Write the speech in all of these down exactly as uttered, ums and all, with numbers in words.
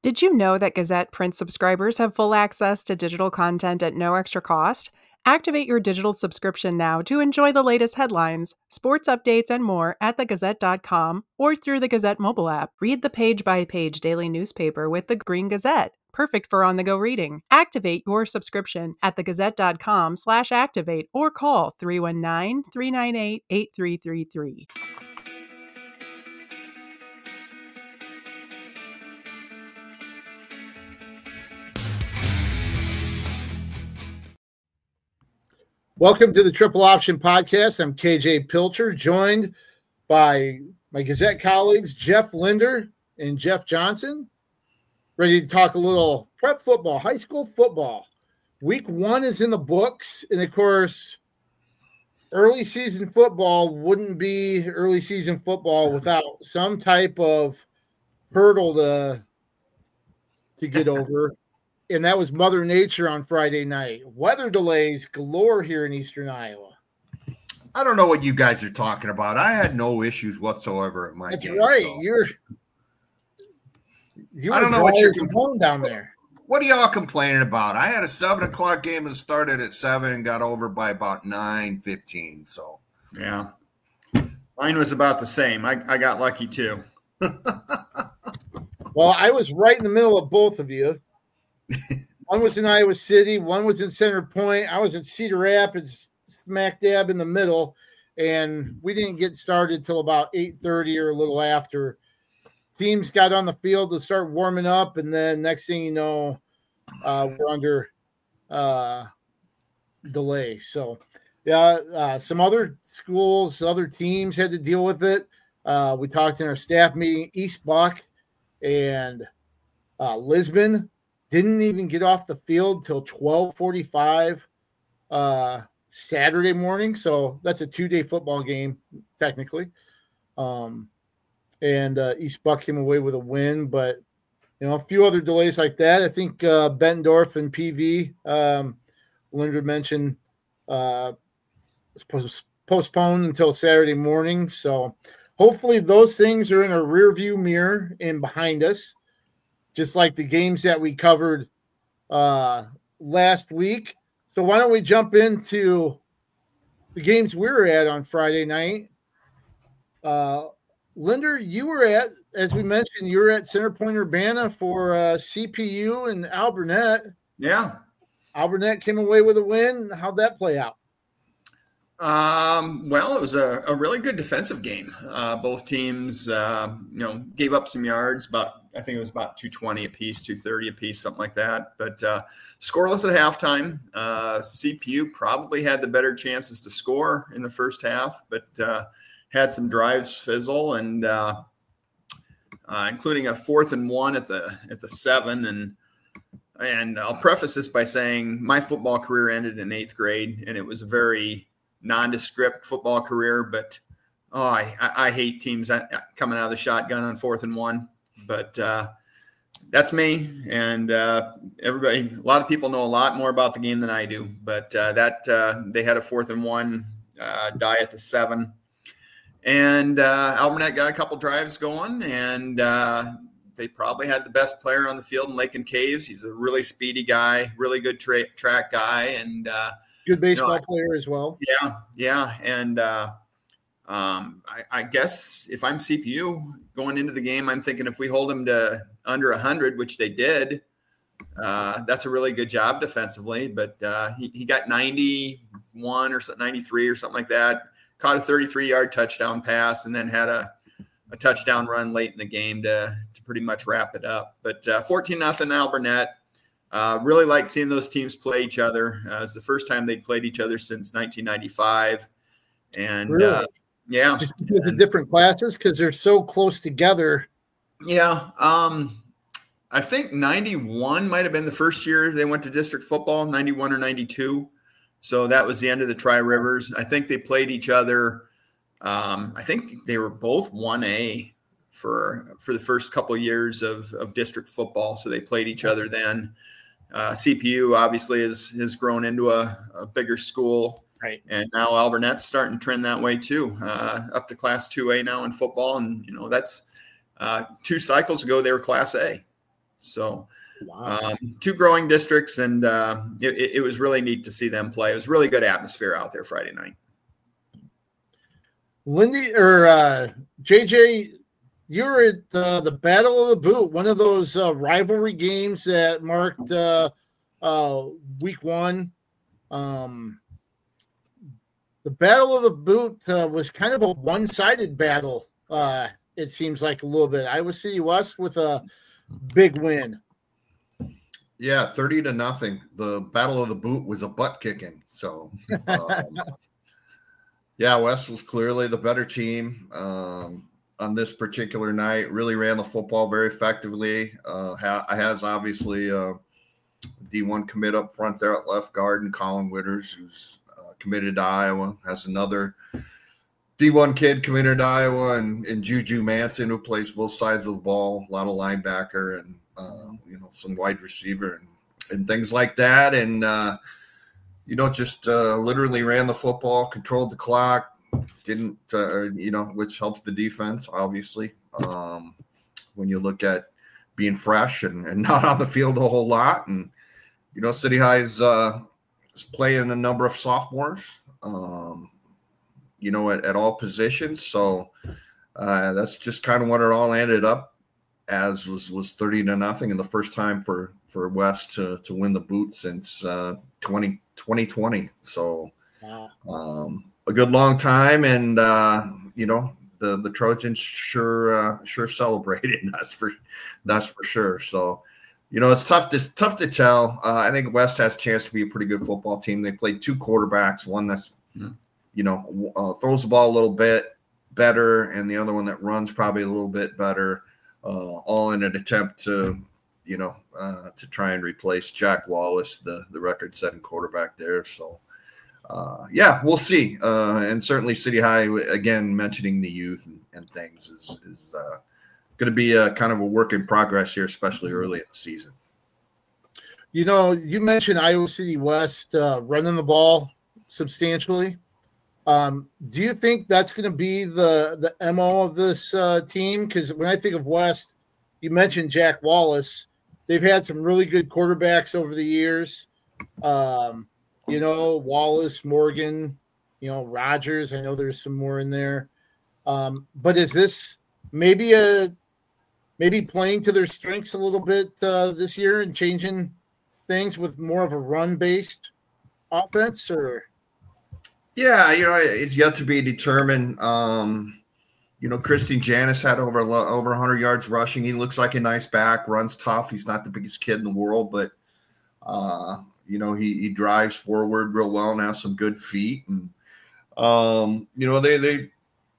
Did you know that Gazette print subscribers have full access to digital content at no extra cost? Activate your digital subscription now to enjoy the latest headlines, sports updates, and more at the gazette dot com or through the Gazette mobile app. Read the page-by-page daily newspaper with the Green Gazette, perfect for on-the-go reading. Activate your subscription at the gazette dot com slash activate or call three one nine, three nine eight, eight three three three. Welcome to the Triple Option Podcast. I'm K J Pilcher, joined by my Gazette colleagues, Jeff Linder and Jeff Johnson, ready to talk a little prep football, high school football. Week one is in the books, and of course, early season football wouldn't be early season football without some type of hurdle to, to get over. And that was Mother Nature on Friday night. Weather delays galore here in Eastern Iowa. I don't know what you guys are talking about. I had no issues whatsoever at my That's game. That's right. So. You're you I don't know what you're complaining down there. What are y'all complaining about? I had a seven o'clock game that started at seven and got over by about nine fifteen. So yeah, mine was about the same. I, I got lucky too. Well, I was right in the middle of both of you. One was in Iowa City, one was in Center Point. I was at Cedar Rapids, smack dab in the middle, and we didn't get started till about eight thirty or a little after. Teams got on the field to start warming up, and then next thing you know, uh, we're under uh, delay. So, yeah, uh, some other schools, other teams had to deal with it. Uh, we talked in our staff meeting, East Buck and uh, Lisbon didn't even get off the field till twelve forty-five uh, Saturday morning. So that's a two-day football game, technically. Um, and uh, East Buck came away with a win. But, you know, a few other delays like that. I think uh, Bettendorf and P V, um, Linder mentioned, uh, was postponed until Saturday morning. So hopefully those things are in a rearview mirror and behind us. Just like the games that we covered uh, last week. So why don't we jump into the games we were at on Friday night? Uh, Linder, you were at, as we mentioned, you were at Center Point Urbana for uh, C P U and Albernet. Yeah. Albernet came away with a win. How'd that play out? Um, well, it was a, a really good defensive game. Uh, both teams, uh, you know, gave up some yards, about I think it was about two twenty apiece, two thirty apiece, something like that. But uh, scoreless at halftime. Uh, C P U probably had the better chances to score in the first half, but uh, had some drives fizzle, and uh, uh, including a fourth and one at the at the seven. And and I'll preface this by saying my football career ended in eighth grade, and it was a very nondescript football career, but oh, I, I hate teams coming out of the shotgun on fourth and one. But uh, that's me, and uh, everybody. A lot of people know a lot more about the game than I do. But uh, that uh, they had a fourth and one uh, die at the seven, and uh, Albernet got a couple drives going, and uh, they probably had the best player on the field in Lakin Caves. He's a really speedy guy, really good tra- track guy, and uh, good baseball you know, player as well. Yeah, yeah, and uh, um, I, I guess if I'm C P U going into the game, I'm thinking if we hold them to under one hundred, which they did, uh, that's a really good job defensively. But uh, he, he got ninety-one or ninety-three or something like that, caught a thirty-three-yard touchdown pass, and then had a, a touchdown run late in the game to, to pretty much wrap it up. But uh, fourteen nothing Albernet. Uh, really like seeing those teams play each other. Uh, it's the first time they'd played each other since nineteen ninety-five. And really? uh, yeah. Just because of different classes, because they're so close together. Yeah. Um, I think ninety-one might have been the first year they went to district football, ninety-one or ninety-two. So that was the end of the Tri-Rivers. I think they played each other. Um, I think they were both one A for for the first couple of years of, of district football. So they played each other then. Uh, C P U obviously has, has grown into a, a bigger school. Right. And now Albernet's starting to trend that way too, uh, up to class two A now in football. And, you know, that's uh, two cycles ago, they were class A. So Wow. um, two growing districts, and uh, it, it was really neat to see them play. It was really good atmosphere out there Friday night. Lindy or uh, J J, you were at uh, the Battle of the Boot, one of those uh, rivalry games that marked uh, uh, week one. Um, the Battle of the Boot uh, was kind of a one-sided battle. Uh, it seems like a little bit. Iowa City West with a big win. Yeah, thirty to nothing. The Battle of the Boot was a butt kicking. So, um, yeah, West was clearly the better team um, on this particular night. Really ran the football very effectively. Uh, ha- has obviously a D one commit up front there at left guard, and Colin Witters, who's uh, committed to Iowa, has another D one kid committed to Iowa, and, and Juju Manson, who plays both sides of the ball, a lot of linebacker and uh, you know, some wide receiver and, and things like that. And, uh, you know, just uh, literally ran the football, controlled the clock, didn't, uh, you know, which helps the defense, obviously, um, when you look at being fresh and, and not on the field a whole lot. And, you know, City High's uh, is playing a number of sophomores, um, you know, at, at all positions. So uh, that's just kind of what it all ended up as was, was thirty to nothing. And the first time for, for West to, to win the boot since uh, twenty twenty. So um, a good long time. And, uh, you know, the, the Trojans sure, uh, sure celebrated. That's for, that's for sure. So, you know, it's tough to, tough to tell. Uh, I think West has a chance to be a pretty good football team. They played two quarterbacks, one that's, mm-hmm. you know, uh, throws the ball a little bit better, and the other one that runs probably a little bit better, uh, all in an attempt to, you know, uh, to try and replace Jack Wallace, the, the record-setting quarterback there. So, uh, yeah, we'll see. Uh, and certainly City High, again, mentioning the youth and, and things is, is uh, going to be a kind of a work in progress here, especially early in the season. You know, you mentioned Iowa City West uh, running the ball substantially. Um, do you think that's going to be the, the M O of this uh, team? Because when I think of West, you mentioned Jack Wallace. They've had some really good quarterbacks over the years. Um, you know, Wallace, Morgan, you know, Rogers. I know there's some more in there. Um, but is this maybe a maybe playing to their strengths a little bit uh, this year and changing things with more of a run-based offense? Or yeah, you know, it's yet to be determined. Um, you know, Christian Janis had over over one hundred yards rushing. He looks like a nice back, runs tough. He's not the biggest kid in the world, but uh, you know, he he drives forward real well and has some good feet. And um, you know, they they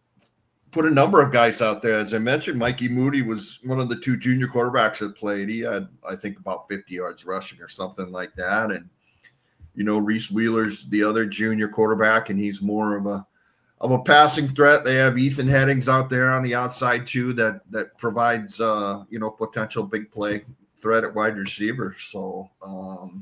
put a number of guys out there. As I mentioned, Mikey Moody was one of the two junior quarterbacks that played. He had, I think, about fifty yards rushing or something like that. And you know, Reese Wheeler's the other junior quarterback, and he's more of a of a passing threat. They have Ethan Headings out there on the outside too, that that provides uh, you know, potential big play threat at wide receiver. So um,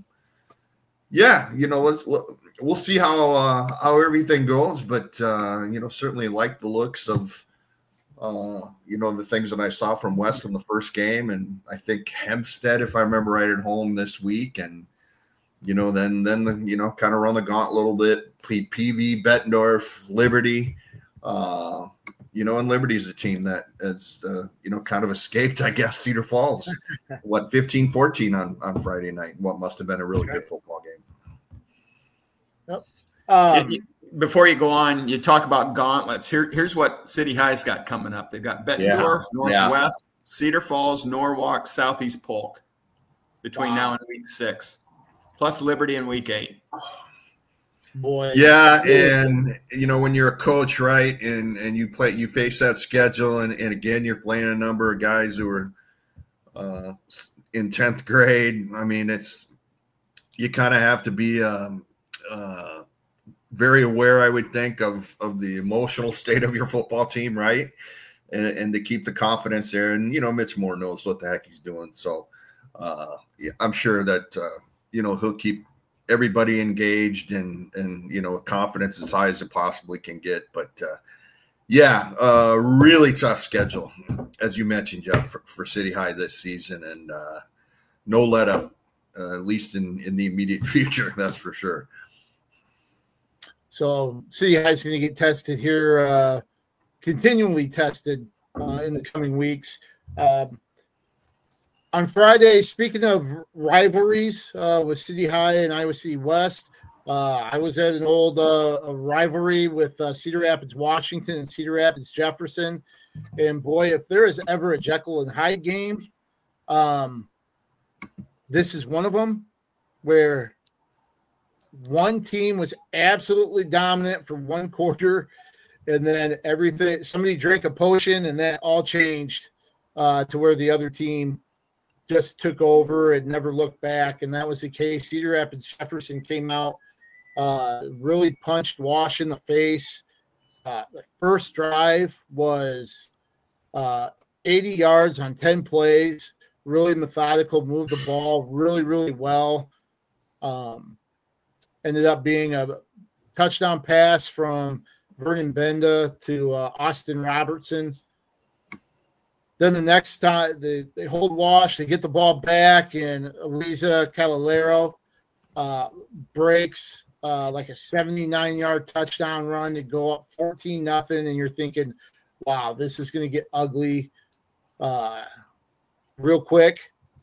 yeah, you know, let's we'll see how uh, how everything goes, but uh, you know, certainly like the looks of uh, you know, the things that I saw from West in the first game, and I think Hempstead, if I remember right, at home this week, and you know, then then the, you know, kind of run the gauntlet a little bit. P V, Bettendorf, Liberty, uh, you know, and Liberty's a team that has, uh, you know, kind of escaped, I guess, Cedar Falls, what, fifteen fourteen on, on Friday night, what must have been a really good football game. Yep. Um, Before you go on, you talk about gauntlets. Here, here's what City High's got coming up. They've got Bettendorf, yeah. Northwest, yeah. Cedar Falls, Norwalk, Southeast Polk between wow. now and week six. Plus Liberty in week eight. Boy. Yeah, and you know, when you're a coach, right, and and you play, you face that schedule, and, and again, you're playing a number of guys who are uh, in tenth grade. I mean, it's you kind of have to be um, uh, very aware, I would think, of of the emotional state of your football team, right, and, and to keep the confidence there. And you know, Mitch Moore knows what the heck he's doing, so uh, yeah, I'm sure that. Uh, you know, he'll keep everybody engaged and, and, you know, confidence as high as it possibly can get. But, uh, yeah, uh, really tough schedule, as you mentioned, Jeff, for, for City High this season. And, uh, no let up, uh, at least in, in the immediate future. That's for sure. So City High is going to get tested here, uh, continually tested uh, in the coming weeks. Um, on Friday, speaking of rivalries uh, with City High and Iowa City West, uh, I was at an old uh, a rivalry with uh, Cedar Rapids, Washington, and Cedar Rapids, Jefferson. And boy, if there is ever a Jekyll and Hyde game, um, this is one of them, where one team was absolutely dominant for one quarter, and then everything, somebody drank a potion, and that all changed uh, to where the other team just took over and never looked back. And that was the case. Cedar Rapids Jefferson came out, uh, really punched Wash in the face. Uh, the first drive was uh, eighty yards on ten plays, really methodical, moved the ball really, really well. Um, ended up being a touchdown pass from Vernon Benda to uh, Austin Robertson. Then the next time they, they hold Wash, they get the ball back, and Ariza Calolero uh, breaks uh, like a seventy-nine yard touchdown run to go up fourteen nothing, and you're thinking, wow, this is going to get ugly uh, real quick.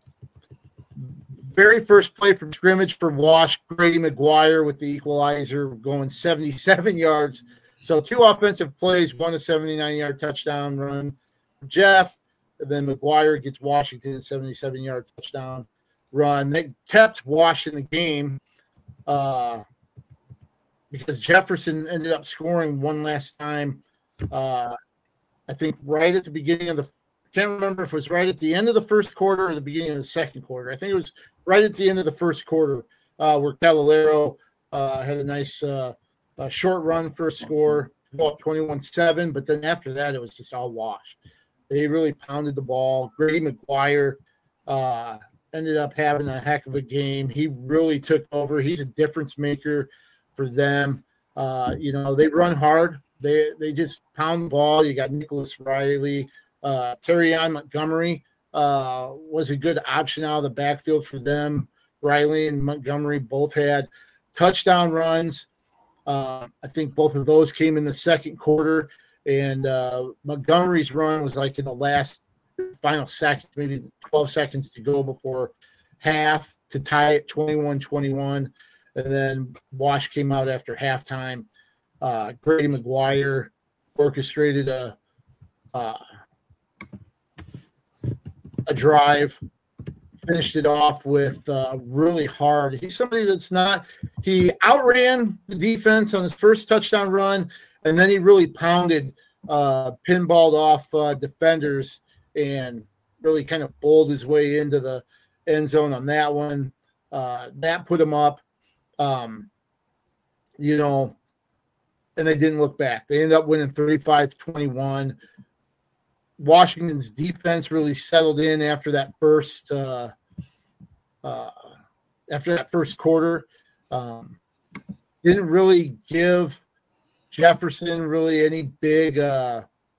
Very first play from scrimmage for Wash, Grady McGuire with the equalizer going seventy-seven yards. So two offensive plays, one a seventy-nine yard touchdown run from Jeff, and then McGuire gets Washington a seventy-seven yard touchdown run. They kept Wash in the game uh, because Jefferson ended up scoring one last time. Uh, I think right at the beginning of the can't remember if it was right at the end of the first quarter or the beginning of the second quarter. I think it was right at the end of the first quarter uh, where Calolero uh, had a nice uh, uh, short run for a score, about twenty-one seven, but then after that, it was just all Wash. They really pounded the ball. Grady McGuire uh, ended up having a heck of a game. He really took over. He's a difference maker for them. Uh, you know, they run hard. They they just pound the ball. You got Nicholas Riley. Uh, Terrion Montgomery uh, was a good option out of the backfield for them. Riley and Montgomery both had touchdown runs. Uh, I think both of those came in the second quarter, and uh, Montgomery's run was like in the last final seconds, maybe twelve seconds to go before half to tie it twenty-one twenty-one. And then Wash came out after halftime. Uh, Grady McGuire orchestrated a uh, a drive, finished it off with uh, really hard. He's somebody that's not – he outran the defense on his first touchdown run, and then he really pounded, uh, pinballed off uh, defenders and really kind of bowled his way into the end zone on that one. Uh, that put him up, um, you know, and they didn't look back. They ended up winning thirty-five twenty-one. Washington's defense really settled in after that first uh, uh, after that first quarter. Um, didn't really give Jefferson really any big uh,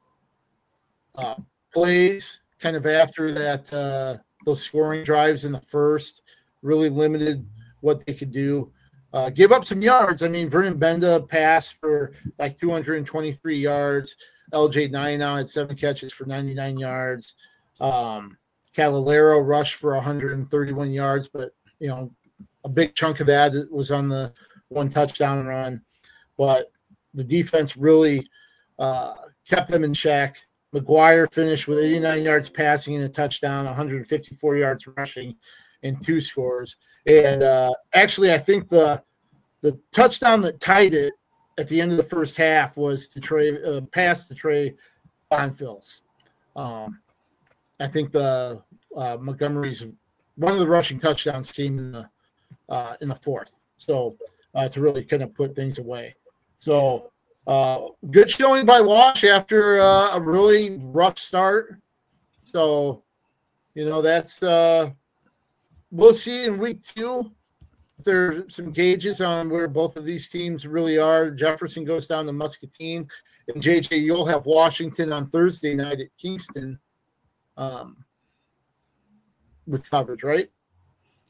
uh, plays. Kind of after that, uh, those scoring drives in the first really limited what they could do. Uh, give up some yards. I mean, Vernon Benda passed for like two hundred twenty-three yards. L J Nine now had seven catches for ninety-nine yards. Um, Calolero rushed for one hundred thirty-one yards, but, you know, a big chunk of that was on the one touchdown run. But the defense really uh, kept them in check. McGuire finished with eighty-nine yards passing and a touchdown, one hundred fifty-four yards rushing, and two scores. And uh, actually, I think the the touchdown that tied it at the end of the first half was to Trey uh, pass to Trey Bonfils. Um, I think the uh, Montgomery's one of the rushing touchdowns came in the uh, in the fourth, so uh, to really kind of put things away. So uh, good showing by Wash after uh, a really rough start. So you know that's uh, we'll see in week two. There are some gauges on where both of these teams really are. Jefferson goes down to Muscatine, and J J, you'll have Washington on Thursday night at Kingston um, with coverage, right?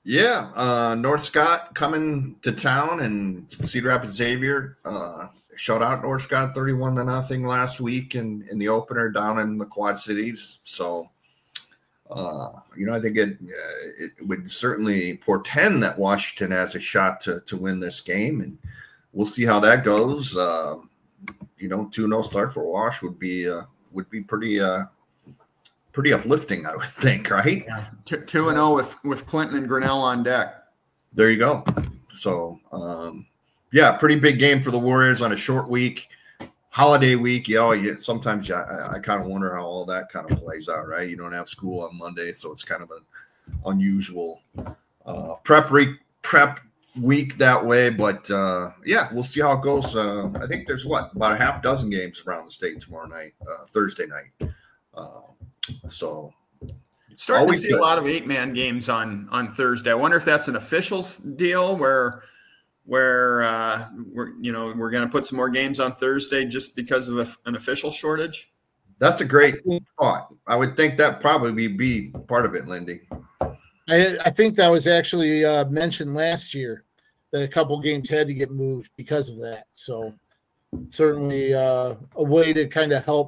Yeah, uh, North Scott coming to town, and Cedar Rapids Xavier uh, shut out North Scott thirty-one to nothing last week in, in the opener down in the Quad Cities. So, uh, you know, I think it, uh, it would certainly portend that Washington has a shot to to win this game, and we'll see how that goes. Uh, you know, two no start for Wash would be uh, would be pretty. Uh, Pretty uplifting, I would think, right? Yeah. Two and zero with with Clinton and Grinnell on deck. There you go. So, um, yeah, pretty big game for the Warriors on a short week, holiday week. You know, you, sometimes you, I, I kind of wonder how all that kind of plays out, right? You don't have school on Monday, so it's kind of an unusual uh, prep week, prep week that way. But uh, yeah, we'll see how it goes. Uh, I think there's what about a half dozen games around the state tomorrow night, uh, Thursday night. Uh, So starting to see good. a lot of eight-man games on on Thursday. I wonder if that's an official deal where where uh, we're you know we're going to put some more games on Thursday just because of a, an official shortage. That's a great thought. I would think that probably be part of it, Lindy. I, I think that was actually uh, mentioned last year that a couple games had to get moved because of that. So certainly uh, a way to kind of help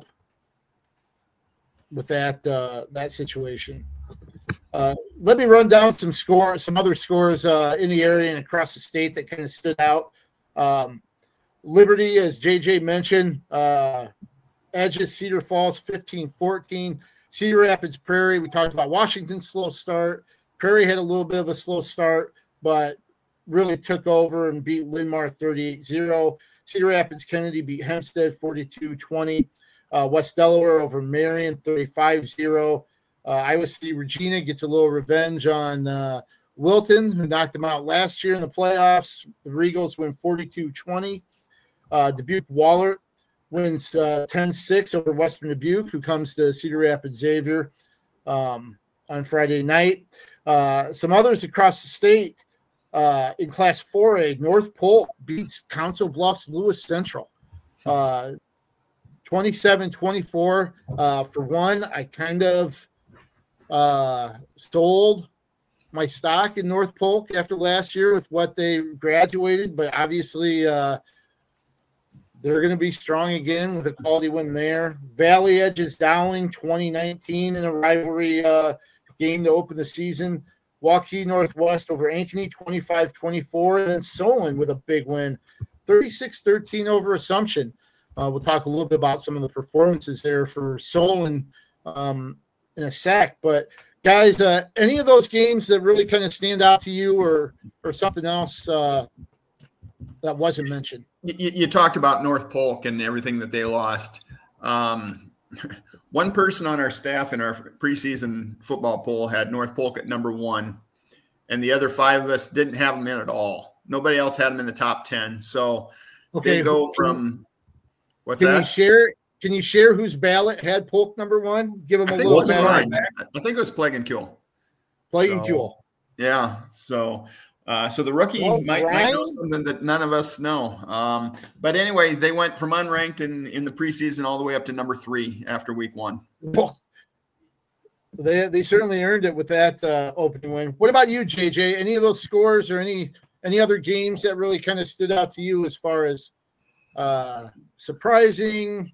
with that uh, that situation. Uh, let me run down some scores, some other scores uh, in the area and across the state that kind of stood out. Um, Liberty, as J J mentioned, uh, edges Cedar Falls fifteen fourteen. Cedar Rapids Prairie, we talked about Washington's slow start. Prairie had a little bit of a slow start, but really took over and beat Linmar thirty-eight zero. Cedar Rapids Kennedy beat Hempstead forty-two twenty. Uh, West Delaware over Marion, thirty-five zero. Uh, Iowa City Regina gets a little revenge on uh, Wilton, who knocked them out last year in the playoffs. The Regals win forty-two twenty. Uh, Dubuque Wahlert wins uh, ten six over Western Dubuque, who comes to Cedar Rapids Xavier um, on Friday night. Uh, some others across the state uh, in Class four A, North Polk beats Council Bluffs Lewis Central. Uh, twenty-seven twenty-four. Uh, for one, I kind of uh, sold my stock in North Polk after last year with what they graduated, but obviously uh, they're going to be strong again with a quality win there. Valley Edge is Dowling twenty nineteen in a rivalry uh, game to open the season. Waukee Northwest over Ankeny twenty-five twenty-four, and then Solon with a big win, thirty-six thirteen over Assumption. Uh, we'll talk a little bit about some of the performances there for Solon um, in a sec. But, guys, uh, any of those games that really kind of stand out to you or or something else uh, that wasn't mentioned? You, you talked about North Polk and everything that they lost. Um, one person on our staff in our preseason football poll had North Polk at number one, and the other five of us didn't have them in at all. Nobody else had them in the top ten. So okay, they go from – What's can that? You share, can you share whose ballot had Polk number one? Give them a little bit. I think it was Plague and Kuhl. Plague and Kuhl. Yeah. So, uh, so the rookie well, might, might know something that none of us know. Um, but anyway, they went from unranked in, in the preseason all the way up to number three after week one. Well, they they certainly earned it with that uh, opening win. What about you, J J? Any of those scores or any any other games that really kind of stood out to you as far as uh, surprising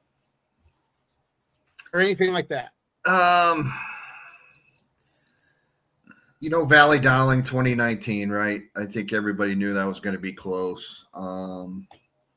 or anything like that? Um, you know, Valley Dowling twenty nineteen, right? I think everybody knew that was going to be close. Um,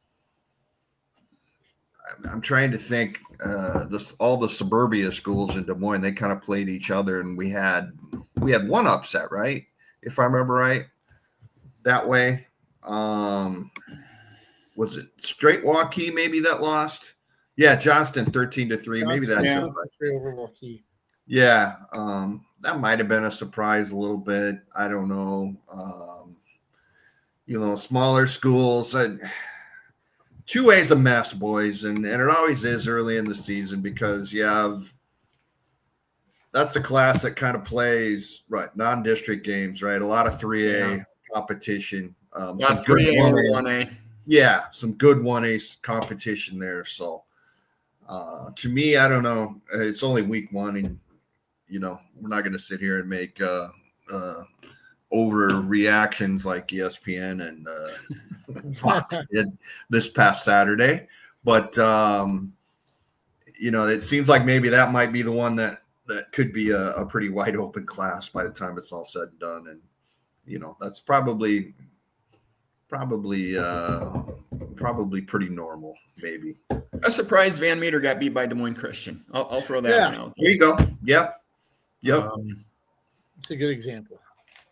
I'm, I'm trying to think. Uh, this all the suburbia schools in Des Moines, they kind of played each other, and we had we had one upset, right? If I remember right, that way. Um, was it straight Waukee maybe that lost? Yeah, Johnston thirteen to three. Maybe that's yeah, right. over Waukee. Yeah, um, that might have been a surprise a little bit. I don't know. Um, you know, smaller schools. Uh, two A's a mess, boys, and, and it always is early in the season because you have that's a class that kind of plays right non-district games, right? A lot of three A yeah. competition. Um, yeah, three A, one A. Yeah, some good one A competition there. So, uh, to me, I don't know. It's only week one, and you know we're not going to sit here and make uh, uh, overreactions like E S P N and uh, Fox did this past Saturday. But, um, you know, it seems like maybe that might be the one that, that could be a, a pretty wide open class by the time it's all said and done. And, you know, that's probably probably uh, probably pretty normal, maybe. A surprise Van Meter got beat by Des Moines Christian. I'll, I'll throw that Yeah. one out. There you go. Yep. Yep. Um, It's a good example.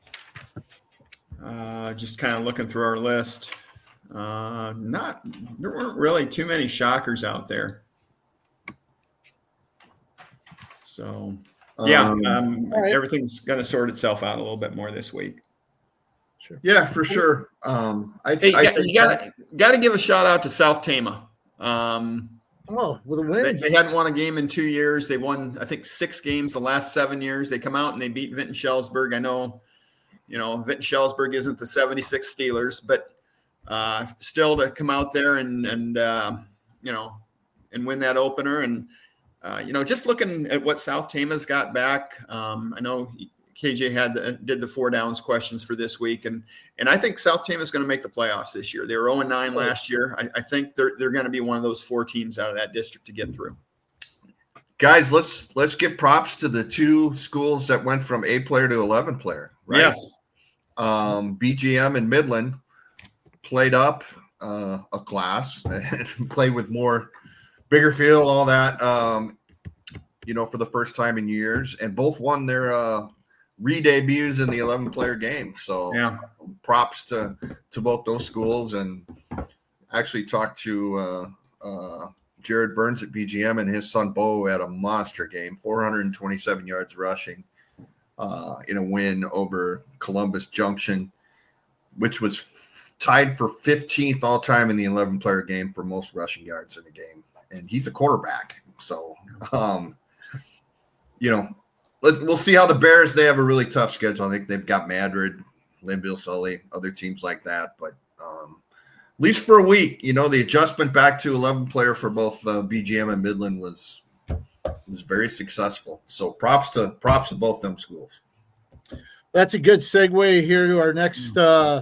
uh, just kind of looking through our list. Uh, not there weren't really too many shockers out there. So yeah, Um, um, all right. everything's going to sort itself out a little bit more this week. Sure. Yeah, for sure. Um, I, Hey, you I got, think you got got to give a shout out to South Tama. Um, Oh, with a they, win. they hadn't won a game in two years. They won, I think, six games the last seven years. They come out and they beat Vinton Schellsburg. I know, you know, Vinton Schellsburg isn't the seventy-six Steelers, but uh, still to come out there and and uh, you know and win that opener. And uh, you know, just looking at what South Tama's got back, um, I know K J had the, did the four downs questions for this week, and and I think South Tama is going to make the playoffs this year. They were oh and nine last year. I, I think they're they're going to be one of those four teams out of that district to get through. guys, let's let's give props to the two schools that went from eight player to eleven player. Right? Yes, Um, B G M and Midland played up uh, a class and played with more bigger field, all that. Um, you know, for the first time in years, and both won their uh, re-debuts in the eleven player game. So yeah. props to to both those schools. And actually talked to uh, uh, Jared Burns at B G M, and his son Bo had a monster game, four hundred twenty-seven yards rushing uh, in a win over Columbus Junction, which was f- tied for fifteenth all time in the eleven player game for most rushing yards in a game. And he's a quarterback. So, um, you know, let's, we'll see how the Bears, they have a really tough schedule. I think they've got Madrid, Linville, Sully, other teams like that. But um, at least for a week, you know, the adjustment back to eleven player for both uh, B G M and Midland was was very successful. So props to props to both them schools. That's a good segue here to our next uh,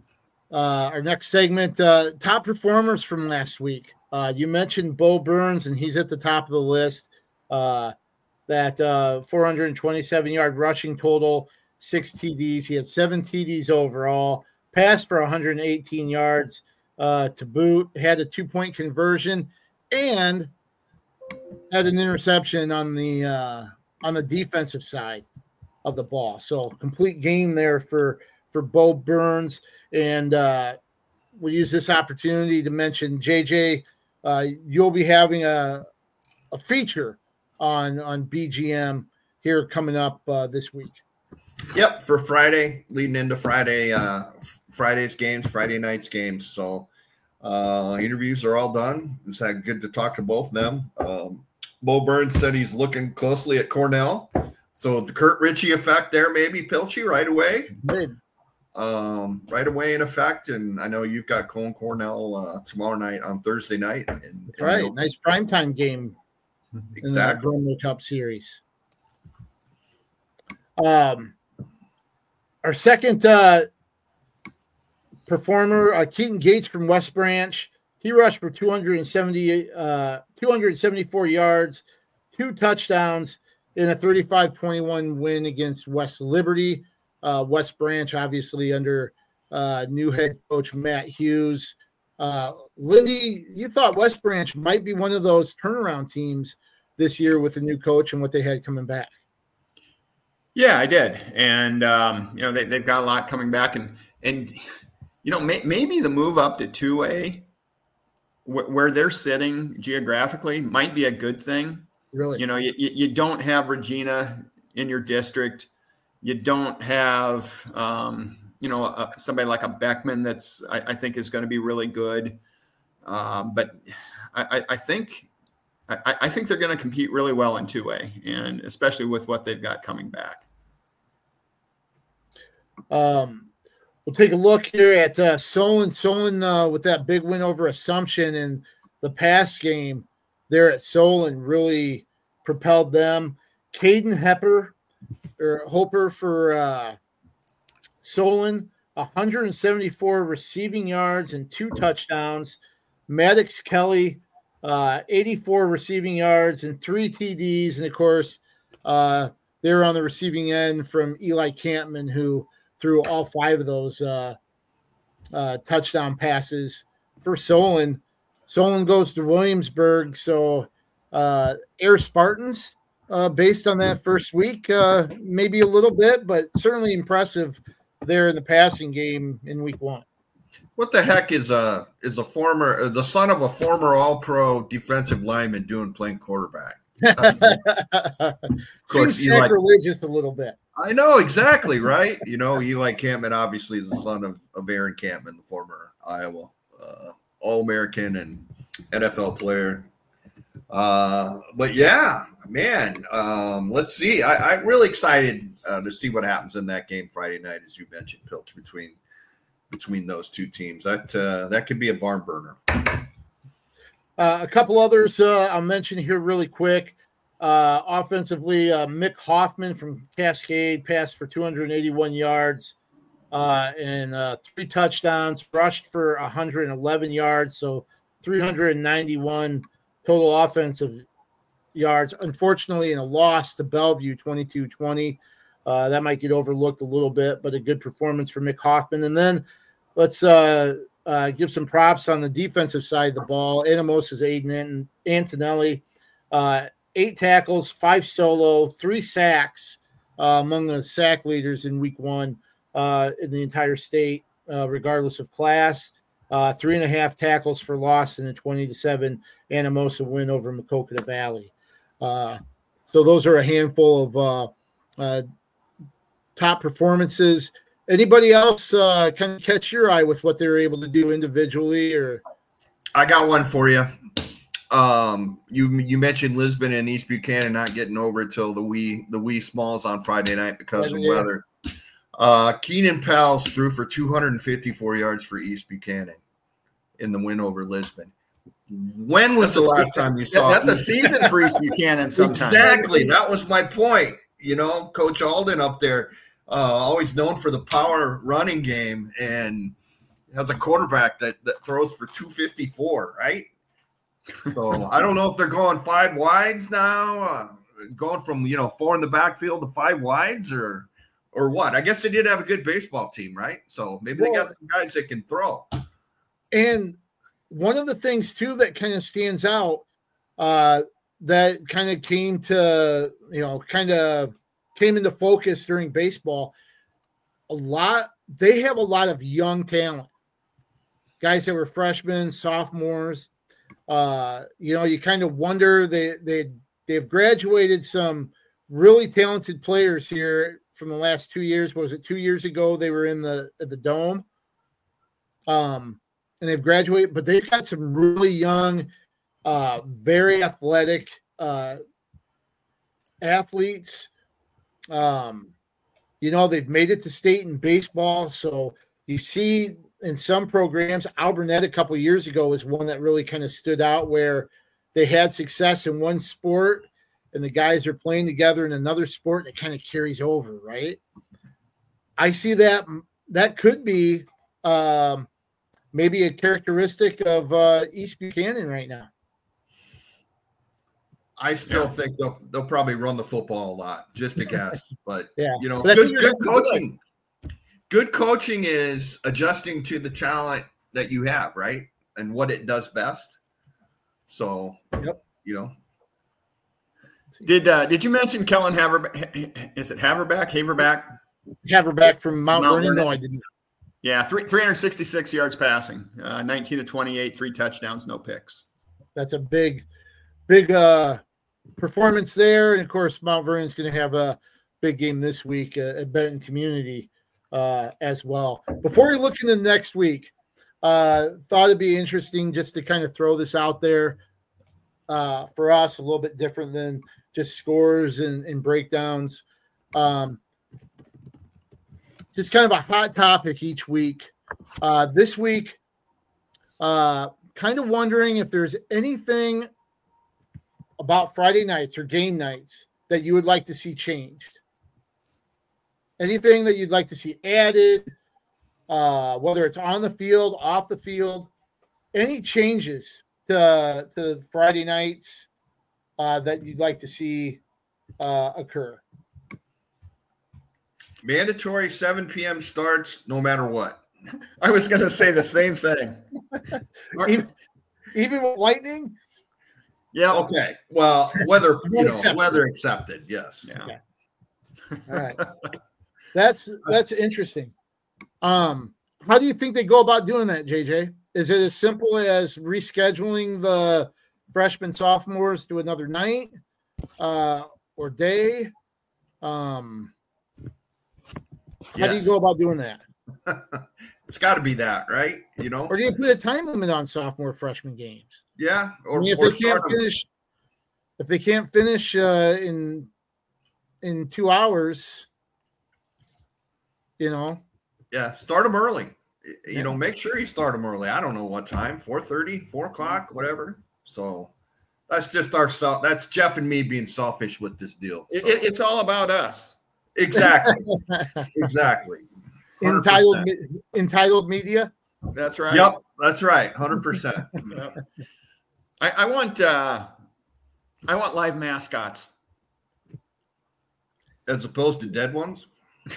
uh, our next segment. Uh, top performers from last week. Uh, you mentioned Bo Burns, and he's at the top of the list. Uh, that uh, four hundred twenty-seven yard rushing total, six T Ds. He had seven T Ds overall, passed for one hundred eighteen yards uh, to boot, had a two point conversion, and had an interception on the uh, on the defensive side of the ball. So complete game there for for Bo Burns. And uh, we'll use this opportunity to mention J J. Uh, you'll be having a a feature on on B G M here coming up uh, this week. Yep, for Friday, leading into Friday, uh, Friday's games, Friday night's games. So uh, interviews are all done. It's had good to talk to both of them. Um, Bo Burns said he's looking closely at Cornell. So the Kurt Ritchie effect there, maybe Pilchy right away. Good. Um, right away in effect. And I know you've got Cone Cornell uh, tomorrow night on Thursday night. And, and Right, you'll- nice primetime game exactly. in the Grumman Cup series. Um, our second uh, performer, uh, Keaton Gates from West Branch. He rushed for two hundred seventy, uh, two hundred seventy-four yards, two touchdowns in a thirty-five twenty-one win against West Liberty. Uh, West Branch, obviously, under uh, new head coach Matt Hughes. Uh, Lindy, you thought West Branch might be one of those turnaround teams this year with the new coach and what they had coming back. Yeah, I did. And, um, you know, they, they've got a lot coming back. And, and you know, may, maybe the move up to two A, wh- where they're sitting geographically, might be a good thing. Really? You know, you, you don't have Regina in your district. You don't have, um, you know, uh, somebody like a Beckman that's, I, I think, is going to be really good. Um, but I, I, I think I, I think they're going to compete really well in two A, and especially with what they've got coming back. Um, we'll take a look here at uh, Solon. Solon uh, with that big win over Assumption in the pass game there at Solon really propelled them. Caden Hepper or Hoper for uh, Solon, one hundred seventy-four receiving yards and two touchdowns. Maddox Kelly, uh, eighty-four receiving yards and three T Ds. And, of course, uh, they were on the receiving end from Eli Campman, who threw all five of those uh, uh, touchdown passes for Solon. Solon goes to Williamsburg. So uh, Air Spartans, uh, based on that first week, uh, maybe a little bit, but certainly impressive there in the passing game in week one. What the heck is a is a former the son of a former All-Pro defensive lineman doing playing quarterback? Seems sacrilegious a little bit. I know exactly, right? You know, Eli Campman obviously is the son of, of Aaron Campman, the former Iowa uh, All-American and N F L player. Uh, but yeah, man, um, let's see. I, I'm really excited uh, to see what happens in that game Friday night, as you mentioned, Pilch, between between those two teams. That uh, that could be a barn burner. Uh, a couple others uh, I'll mention here really quick. Uh, offensively, uh, Mick Hoffman from Cascade passed for two hundred eighty-one yards uh, and uh, three touchdowns, rushed for one hundred eleven yards, so three hundred ninety-one total offensive yards. Unfortunately, in a loss to Bellevue, twenty-two twenty. Uh, that might get overlooked a little bit, but a good performance for Mick Hoffman. And then let's uh, uh, give some props on the defensive side of the ball. Anamos's Aiden Antonelli, uh, eight tackles, five solo, three sacks uh, among the sack leaders in week one uh, in the entire state, uh, regardless of class. Uh, three and a half tackles for loss in a twenty to seven Anamosa win over Maquoketa Valley. Uh, so those are a handful of uh, uh, top performances. Anybody else uh, kind of catch your eye with what they were able to do individually? Or I got one for you. Um, you you mentioned Lisbon and East Buchanan not getting over till the wee the wee smalls on Friday night because yeah, of yeah. weather. Uh, Keenan Pals threw for two hundred fifty-four yards for East Buchanan in the win over Lisbon. When was that's the last season. time you saw? That's East- a season for East Buchanan. Sometimes exactly. That was my point. You know, Coach Alden up there, uh, always known for the power running game, and has a quarterback that, that throws for two fifty-four, right? So I don't know if they're going five wides now, uh, going from, you know, four in the backfield to five wides or or what. I guess they did have a good baseball team, right? So maybe well, they got some guys that can throw. And one of the things, too, that kind of stands out uh, that kind of came to, you know, kind of came into focus during baseball, a lot, they have a lot of young talent. Guys that were freshmen, sophomores. Uh, you know, you kind of wonder, they, they, they've graduated some really talented players here from the last two years. What was it, two years ago? They were in the at the Dome. Um, and they've graduated, but they've got some really young, uh, very athletic uh, athletes. Um, you know, they've made it to state in baseball. So you see in some programs, Alburnett a couple of years ago was one that really kind of stood out where they had success in one sport and the guys are playing together in another sport that kind of carries over, right? I see that that could be um, maybe a characteristic of uh, East Buchanan right now. I still yeah. think they'll they'll probably run the football a lot, just a guess. But yeah, you know, but good, good coaching. Good coaching is adjusting to the talent that you have, right, and what it does best. So, yep. you know. Did uh, did you mention Kellen Haverback? Is it Haverback? Haverback? Haverback from Mount, Mount Vernon? No, I didn't. Yeah, three, three hundred sixty-six yards passing, uh, nineteen to twenty-eight, three touchdowns, no picks. That's a big, big uh, performance there. And, of course, Mount Vernon's going to have a big game this week uh, at Benton Community uh, as well. Before we look into next week, uh, thought it'd be interesting just to kind of throw this out there uh, for us, a little bit different than just scores and, and breakdowns. Um, just kind of a hot topic each week. Uh, this week, uh, kind of wondering if there's anything about Friday nights or game nights that you would like to see changed. anything that you'd like to see added, uh, whether it's on the field, off the field, any changes to to Friday nights uh, that you'd like to see uh, occur? Mandatory seven p.m. starts no matter what. I was going to say the same thing. even, even with lightning? Yeah. Okay. Well, weather, you know, Accepted. weather accepted. Yes. Yeah. Okay. All right. That's that's interesting. Um, how do you think they go about doing that, J J? Is it as simple as rescheduling the freshmen, sophomores to another night uh, or day? Um, how do you Yes. go about doing that? It's got to be that, right? You know? Or do you put a time limit on sophomore, freshman games? Yeah. Or, I mean, if or they can't start 'em. finish, if they can't finish uh, in in two hours, you know. Yeah. Start them early. You Yeah. know, make sure you start them early. I don't know what time, four thirty, four o'clock, whatever. So that's just our self. That's Jeff and me being selfish with this deal. It, So- it- it's all about us. exactly. Exactly. one hundred percent. entitled me- entitled media. That's right. Yep. That's right. one hundred percent. Yep. I, I want uh, I want live mascots. As opposed to dead ones.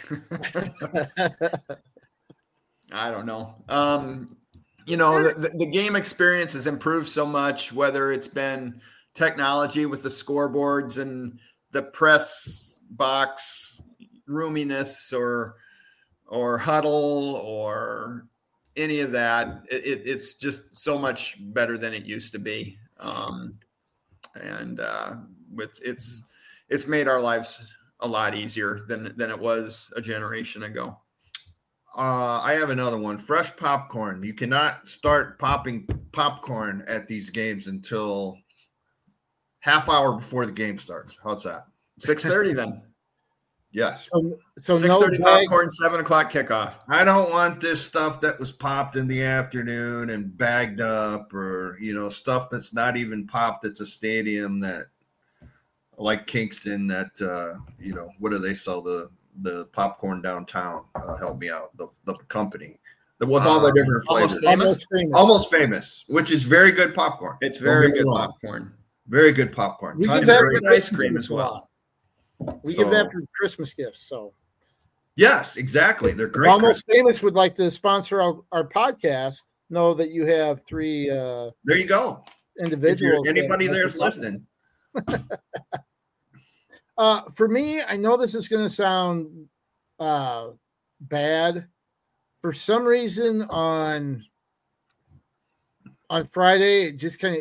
I don't know. Um, you know, the, the game experience has improved so much, whether it's been technology with the scoreboards and the press box roominess or or huddle or any of that. It, it, it's just so much better than it used to be. Um, and uh, it's it's it's made our lives a lot easier than than it was a generation ago. Uh, I have another one. Fresh popcorn. You cannot start popping popcorn at these games until half hour before the game starts. How's that? six thirty then. Yes. So, so six no thirty bag, popcorn, seven o'clock kickoff. I don't want this stuff that was popped in the afternoon and bagged up, or, you know, stuff that's not even popped at the stadium that, like Kingston, that, uh, you know, what do they sell? The the popcorn downtown. Uh, help me out. The, the company. The, with all the Um, different Almost flavors. Famous? almost famous. Almost Famous, which is very good popcorn. It's Don't very get me good wrong. popcorn. Very good popcorn. We Tons give of that very- good for ice Christmas cream gifts as well. We So- give that for Christmas gifts. So Yes, exactly. They're great. almost famous would like to sponsor our, our podcast. Know that you have three uh, There you go. If individuals. you're, that anybody like there's to- listening. Uh, for me, I know this is going to sound uh, bad. For some reason, on on Friday, it just kind of.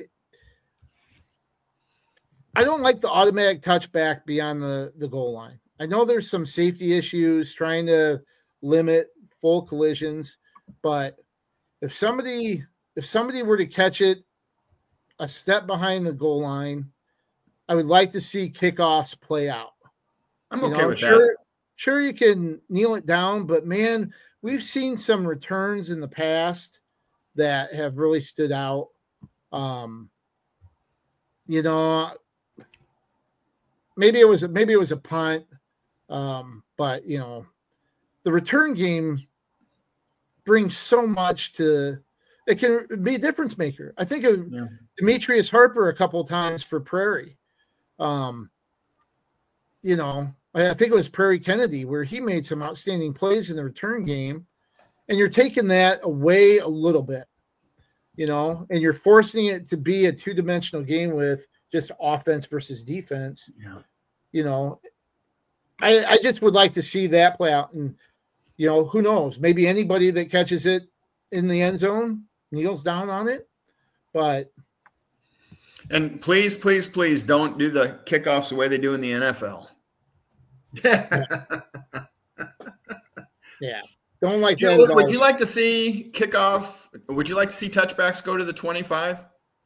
I don't like the automatic touchback beyond the, the goal line. I know there's some safety issues trying to limit full collisions, but if somebody if somebody were to catch it a step behind the goal line, I would like to see kickoffs play out. I'm You okay know, with sure, that. sure you can kneel it down, but man, we've seen some returns in the past that have really stood out. Um, you know, maybe it was maybe it was a punt, um, but you know, the return game brings so much to. It can be a difference maker. I think of Yeah. Demetrius Harper a couple of times for Prairie. Um, you know, I think it was Prairie Kennedy where he made some outstanding plays in the return game, and you're taking that away a little bit, you know, and you're forcing it to be a two-dimensional game with just offense versus defense. Yeah. You know, I, I just would like to see that play out, and you know, who knows? Maybe anybody that catches it in the end zone kneels down on it, but And please, please, please don't do the kickoffs the way they do in the N F L. yeah, don't like You- that at all. would you like to see kickoff? Would you like to see touchbacks go to the twenty-five?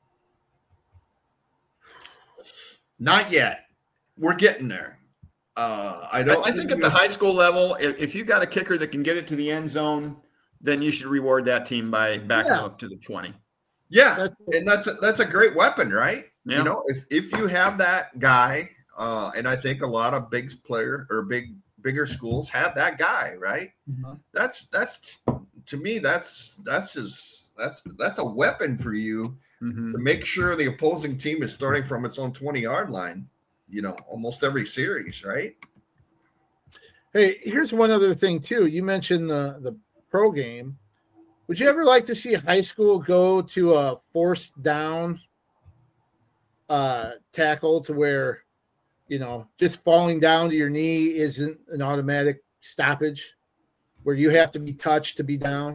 Not yet. We're getting there. Uh, I I, don't. I think at the high school level, if, if you got a kicker that can get it to the end zone, then you should reward that team by backing Yeah. them up to the twenty. Yeah, That's- and that's a, that's a great weapon, right? Yeah. You know, if if you have that guy, uh, and I think a lot of big player or big bigger schools have that guy, right? Mm-hmm. That's that's to me that's that's just that's that's a weapon for you mm-hmm. to make sure the opposing team is starting from its own twenty yard line, you know, almost every series, right? Hey, here's one other thing too. You mentioned the the pro game. Would you ever like to see high school go to a forced down uh, tackle to where, you know, just falling down to your knee isn't an automatic stoppage, where you have to be touched to be down?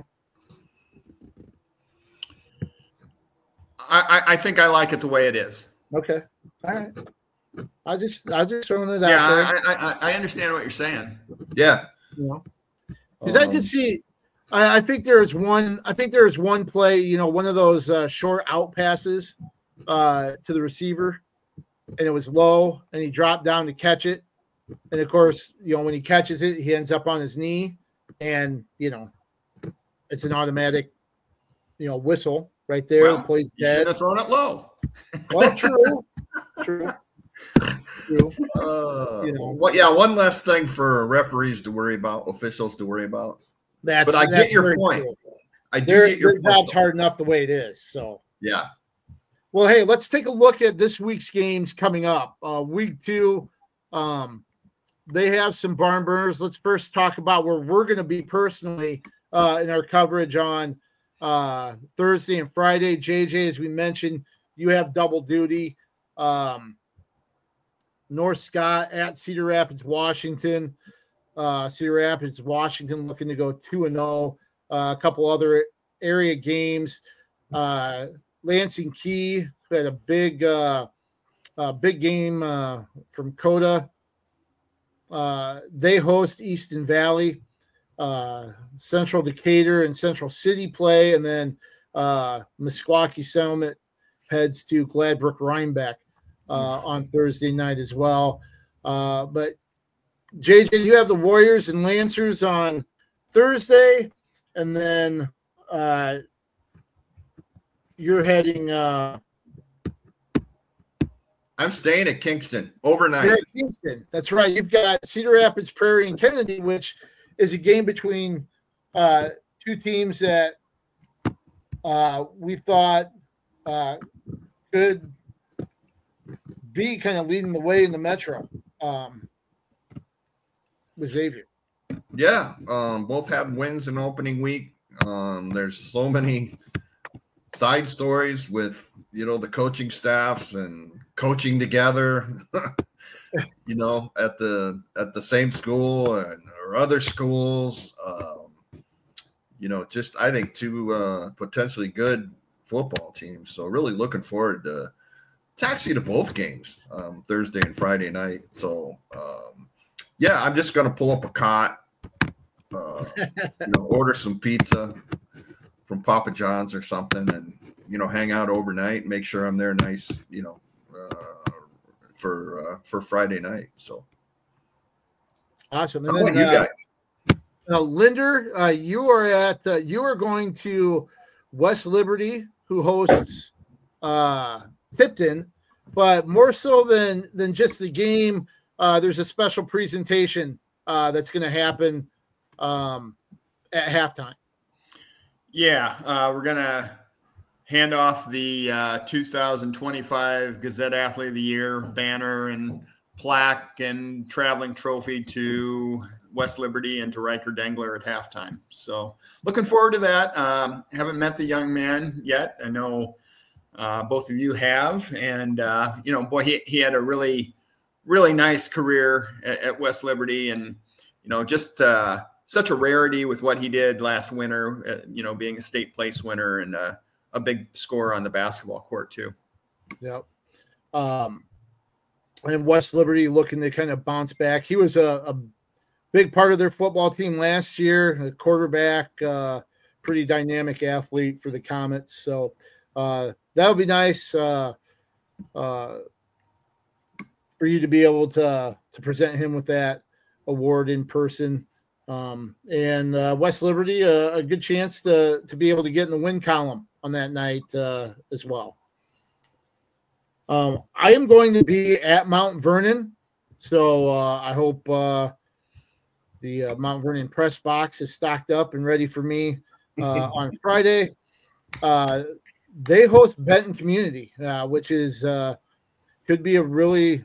I, I think I like it the way it is. Okay. All right. I just I just throwing it yeah, out there. I, I I understand what you're saying. Yeah. You know, because um, I can see. I, I think there's one. I think there's one play. You know, one of those uh, short out passes uh, to the receiver, and it was low, and he dropped down to catch it. And of course, you know, when he catches it, he ends up on his knee, and you know, it's an automatic, you know, whistle right there. Well, plays you dead. should have thrown it low. Well, true, true. True. Uh, you know, what? Yeah, one last thing for referees to worry about, officials to worry about. That's. But I that's get your point. True. I do their, get your their point, job's though. hard enough the way it is. So yeah. Well, hey, let's take a look at this week's games coming up. Uh, week two, um, they have some barn burners. Let's first talk about where we're going to be personally uh, in our coverage on uh, Thursday and Friday. J J, as we mentioned, you have double duty. Um, North Scott at Cedar Rapids, Washington. Uh, Cedar Rapids, Washington looking to go two and oh. Uh, a couple other area games. Uh, Lansing Key had a big, uh, uh, big game uh, from Coda. Uh, they host Easton Valley. Uh, Central Decatur and Central City play, and then uh, Meskwaki Settlement heads to Gladbrook Rhinebeck uh, on Thursday night as well. Uh, but J J, you have the Warriors and Lancers on Thursday, and then uh, you're heading. Uh, I'm staying at Kingston overnight. You're at Kingston. That's right. You've got Cedar Rapids, Prairie, and Kennedy, which is a game between uh, two teams that uh, we thought uh, could be kind of leading the way in the Metro um, with Xavier. Yeah, um, both had wins in opening week. Um, there's so many side stories with, you know, the coaching staffs and coaching together, you know, at the at the same school and or other schools. Um, you know, just I think two uh, potentially good football teams. So really looking forward to, to actually to both games um, Thursday and Friday night. So um, yeah, I'm just gonna pull up a cot, uh, you know, order some pizza from Papa John's or something, and you know, hang out overnight. Make sure I'm there nice, you know, uh, for uh, for Friday night. So awesome. And And then, then you uh, guys? uh, Linder, uh, you are at uh, you are going to West Liberty, who hosts uh, Tipton, but more so than than just the game. Uh, there's a special presentation uh, that's going to happen um, at halftime. Yeah, uh, we're going to hand off the uh, two thousand twenty-five Gazette Athlete of the Year banner and plaque and traveling trophy to West Liberty and to Riker Dengler at halftime. So looking forward to that. Um, haven't met the young man yet. I know uh, both of you have. And, uh, you know, boy, he, he had a really, really nice career at, at West Liberty. And, you know, just uh, such a rarity with what he did last winter, uh, you know, being a state place winner and uh, a big scorer on the basketball court too. Yep. Um, and West Liberty looking to kind of bounce back. He was a, a big part of their football team last year, a quarterback, uh, pretty dynamic athlete for the Comets. So uh, that would be nice uh, uh, for you to be able to, to present him with that award in person. Um, and uh, West Liberty, uh, a good chance to, to be able to get in the win column on that night uh, as well. Um, I am going to be at Mount Vernon, so uh, I hope uh, the uh, Mount Vernon press box is stocked up and ready for me uh, on Friday. Uh, they host Benton Community, uh, which is uh, could be a really,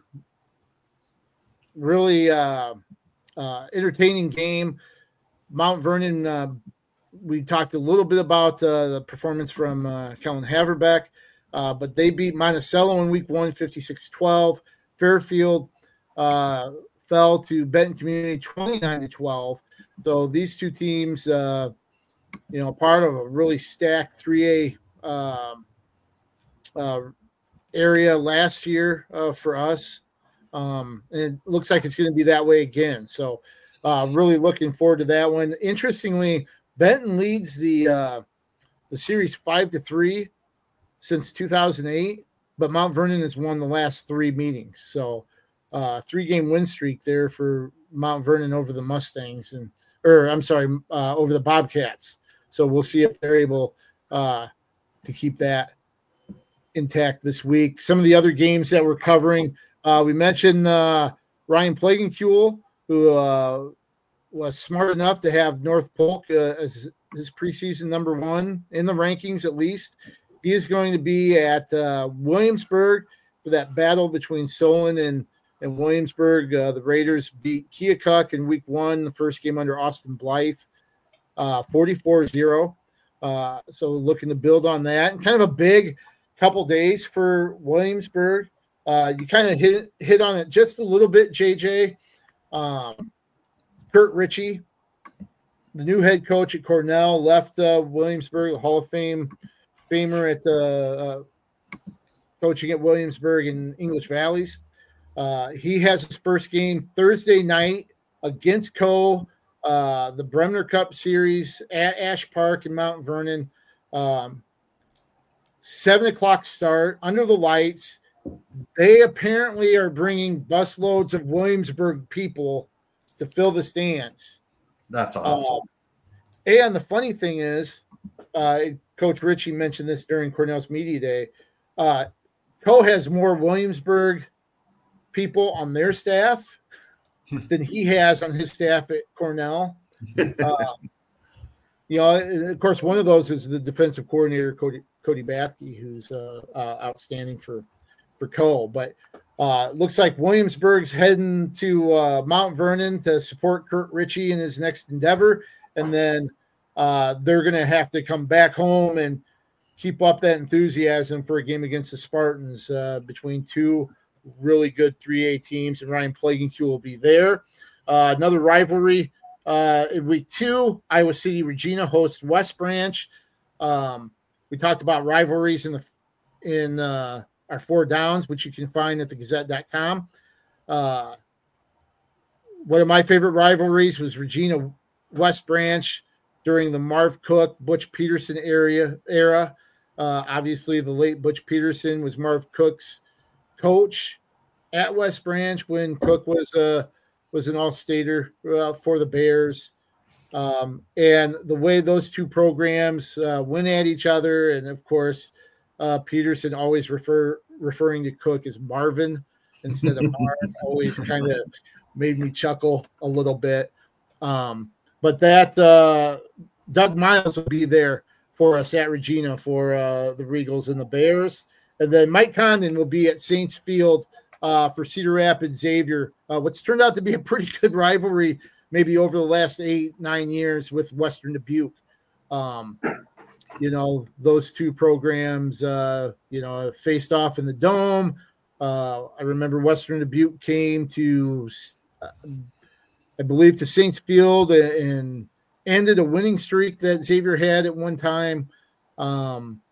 really uh, uh, entertaining game. Mount Vernon, uh, we talked a little bit about uh, the performance from uh, Kellen Haverbeck, uh, but they beat Monticello in week one, fifty-six twelve. Fairfield uh, fell to Benton Community twenty-nine to twelve. So these two teams, uh, you know, part of a really stacked three A um, uh, area last year uh, for us. Um, and it looks like it's going to be that way again. So uh, really looking forward to that one. Interestingly, Benton leads the uh, the series five to three since two thousand eight, but Mount Vernon has won the last three meetings. So uh, three game win streak there for Mount Vernon over the Mustangs and, or I'm sorry, uh, over the Bobcats. So we'll see if they're able uh, to keep that intact this week. Some of the other games that we're covering, uh, we mentioned uh, Ryan Plagenkuhl, who uh, was smart enough to have North Polk uh, as his preseason number one in the rankings, at least. He is going to be at uh, Williamsburg for that battle between Solon and, and Williamsburg. Uh, the Raiders beat Keokuk in week one, the first game under Austin Blythe, uh, forty-four zero. Uh, so looking to build on that. And kind of a big couple days for Williamsburg. Uh, you kind of hit, hit on it just a little bit, J J. Um, Kurt Ritchie, the new head coach at Cornell, left uh, Williamsburg, the Hall of Fame famer at uh, uh, coaching at Williamsburg and English Valleys. Uh, he has his first game Thursday night against Co. Uh, the Bremner Cup Series at Ash Park in Mount Vernon. Um, seven o'clock start under the lights. They apparently are bringing busloads of Williamsburg people to fill the stands. That's awesome. Uh, and the funny thing is, uh, Coach Ritchie mentioned this during Cornell's media day. Uh, Co has more Williamsburg people on their staff than he has on his staff at Cornell. Uh, you know, of course, one of those is the defensive coordinator, Cody, Cody Bathke, who's uh, uh, outstanding for, for Co. But uh, looks like Williamsburg's heading to uh, Mount Vernon to support Kurt Ritchie in his next endeavor. And then uh, they're going to have to come back home and keep up that enthusiasm for a game against the Spartans uh, between two really good three A teams, and Ryan Plagenkuhl will be there. Uh, another rivalry uh, in week two, Iowa City Regina hosts West Branch. Um, we talked about rivalries in the in uh, our four downs, which you can find at the gazette dot com. Uh, one of my favorite rivalries was Regina West Branch during the Marv Cook, Butch Peterson area era. Uh, obviously, the late Butch Peterson was Marv Cook's coach at West Branch when Cook was a was an all-stater uh, for the Bears. Um, and the way those two programs uh, went at each other, and of course, uh, Peterson always refer referring to Cook as Marvin instead of Marv, always kind of made me chuckle a little bit. Um, but that uh, Doug Miles will be there for us at Regina for uh, the Regals and the Bears. And then Mike Condon will be at Saints Field uh, for Cedar Rapids Xavier, uh, what's turned out to be a pretty good rivalry maybe over the last eight, nine years with Western Dubuque. Um, you know, those two programs, uh, you know, faced off in the Dome. Uh, I remember Western Dubuque came to, uh, I believe, to Saints Field and ended a winning streak that Xavier had at one time. Um,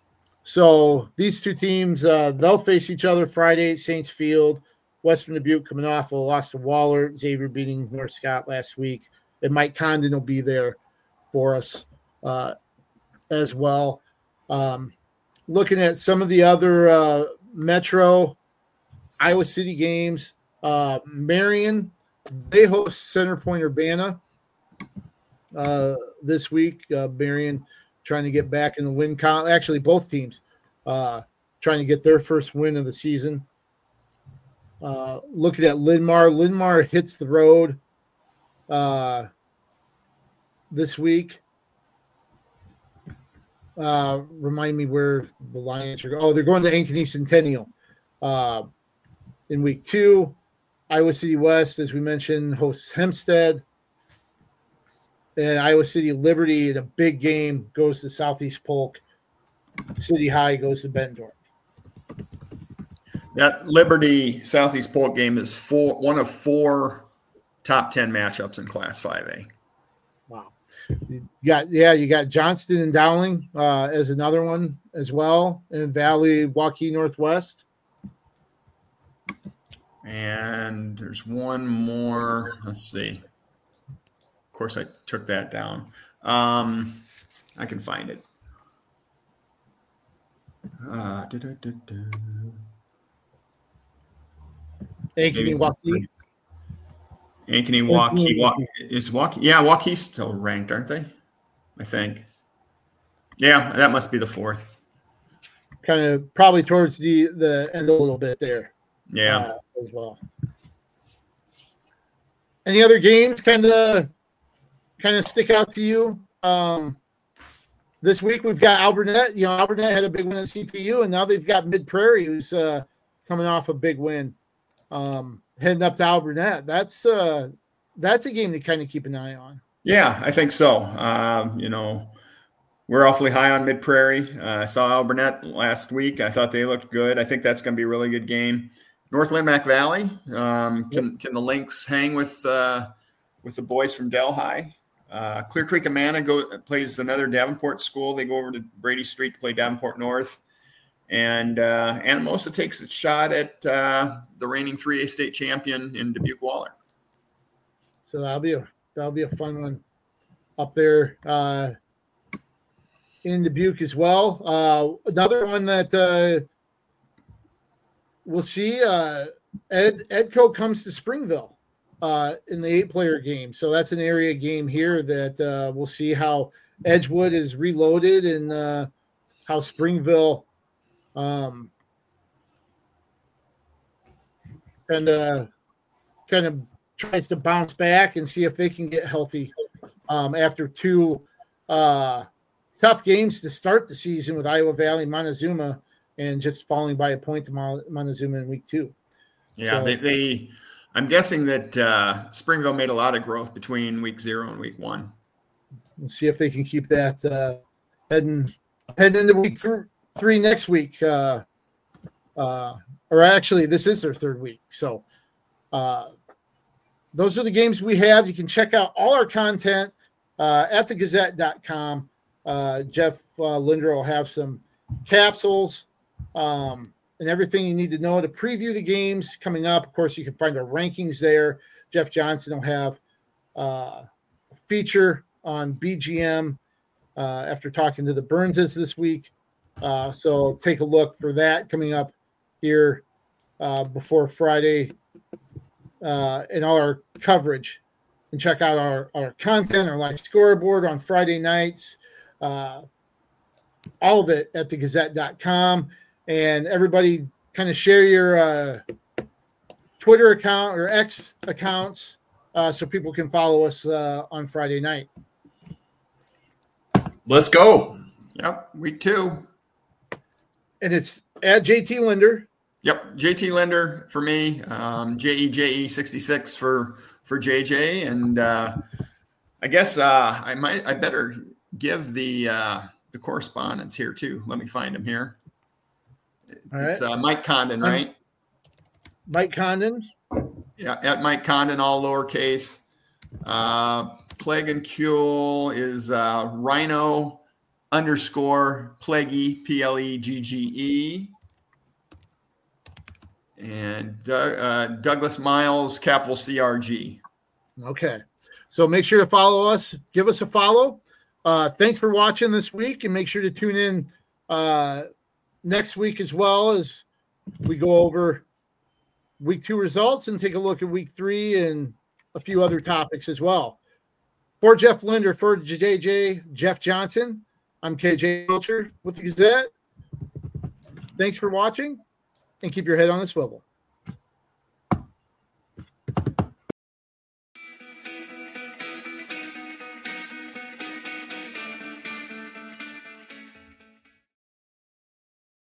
so these two teams, uh, they'll face each other Friday at Saints Field. Western Dubuque coming off a loss to Waller, Xavier beating North Scott last week. And Mike Condon will be there for us uh, as well. Um, looking at some of the other uh, Metro Iowa City games, uh, Marion, they host Center Point Urbana uh, this week. Uh, Marion trying to get back in the win column. Actually, both teams uh, trying to get their first win of the season. Uh, looking at Linn-Mar, Linn-Mar hits the road uh, this week. Uh, remind me where the Lions are going. Oh, they're going to Ankeny Centennial uh, in week two. Iowa City West, as we mentioned, hosts Hempstead. And Iowa City Liberty in a big game goes to Southeast Polk. City High goes to Bettendorf. That Liberty Southeast Polk game is four, one of four top ten matchups in Class five A. Wow. You got yeah, you got Johnston and Dowling uh, as another one as well, and Valley Waukee Northwest. And there's one more. Let's see. Of course, I took that down. Um, I can find it. Uh, da, da, da, da. Ankeny Waukee. Ankeny Waukee. Waukee. Is Waukee? Yeah, Waukee's still ranked, aren't they? I think. Yeah, that must be the fourth. Kind of probably towards the, the end a little bit there. Yeah. Uh, as well. Any other games kind of kind of stick out to you? Um, this week we've got Alburnett. You know, Alburnett had a big win at C P U, and now they've got Mid Prairie, who's uh, coming off a big win, um, heading up to Alburnett. That's uh, that's a game to kind of keep an eye on. Yeah, I think so. Um, you know, we're awfully high on Mid Prairie. Uh, I saw Alburnett last week. I thought they looked good. I think that's going to be a really good game. North Lindmack Valley. Um, can can the Lynx hang with uh, with the boys from Delhi? Uh, Clear Creek Amana go plays another Davenport school. They go over to Brady Street to play Davenport North, and uh, Anamosa takes a shot at uh, the reigning three A state champion in Dubuque Waller. So that'll be a that'll be a fun one up there uh, in Dubuque as well. Uh, another one that. Uh, We'll see. Uh, Ed Edco comes to Springville uh, in the eight-player game, so that's an area game here that uh, we'll see how Edgewood is reloaded and uh, how Springville um, kind of kind of tries to bounce back and see if they can get healthy um, after two uh, tough games to start the season with Iowa Valley and Montezuma. And just falling by a point to Montezuma in week two. Yeah, so, they, they. I'm guessing that uh, Springville made a lot of growth between week zero and week one. We'll see if they can keep that uh, heading heading into week th- three next week. Uh, uh, or actually, this is their third week. So uh, those are the games we have. You can check out all our content uh, at the gazette dot com. Uh, Jeff uh, Linder will have some capsules. Um, and everything you need to know to preview the games coming up. Of course, you can find our rankings there. Jeff Johnson will have uh, a feature on B G M uh, after talking to the Burnses this week. Uh, so take a look for that coming up here uh, before Friday uh, and all our coverage. And check out our, our content, our live scoreboard on Friday nights. Uh, all of it at the gazette dot com. And everybody kind of share your uh, Twitter account or X accounts uh, so people can follow us uh, on Friday night. Let's go. Yep, week two. And it's at J T Linder. Yep, J T Linder for me, um, J E J E sixty-six for for J J. And uh, I guess uh, I might I better give the uh, the correspondence here too. Let me find him here. All it's right. uh, Mike Condon, right? Mike Condon. Yeah, at Mike Condon, all lowercase. Uh, Plague and Kuhl is uh, Rhino underscore Pleggy, P L E G G E. And uh, Douglas Miles, capital C R G. Okay. So make sure to follow us. Give us a follow. Uh, thanks for watching this week, and make sure to tune in uh, next week as well as we go over week two results and take a look at week three and a few other topics as well. For Jeff Linder, for J J, Jeff Johnson, I'm K J Wilcher with the Gazette. Thanks for watching, and keep your head on a swivel.